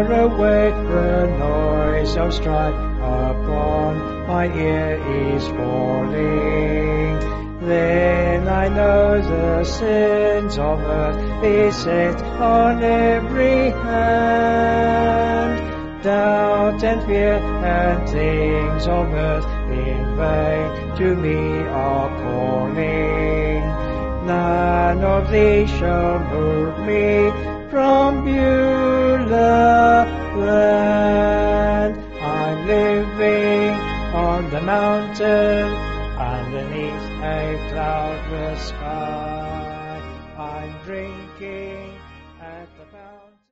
far away the noise of strife upon my ear is falling. Then I know the sins of earth beset on every hand. Doubt and fear and things of earth in vain to me are calling. None of these shall move me from Beulah land. I'm living on the mountain underneath a cloudless sky. I'm drinking